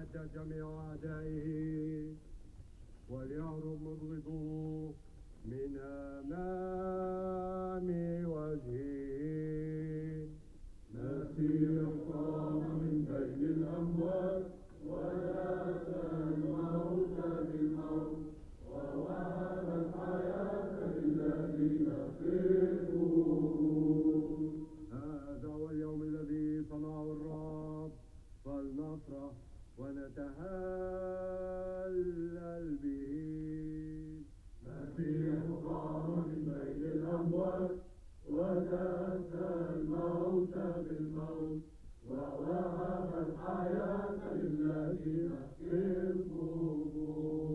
ويتمجد جميع أعدائه وليهرب مبغضوه من أمام وجهه. مسيح قام من بين الأموات وذاك الموت بالموت ووهب الحياة للذين خافوه. هذا هو اليوم الذي صنعه الرب، فلنفرح ونتهلل به. مسيح قام من بين الأموات وذاك الموت بالموت ووهب الحياة للذين خافوه.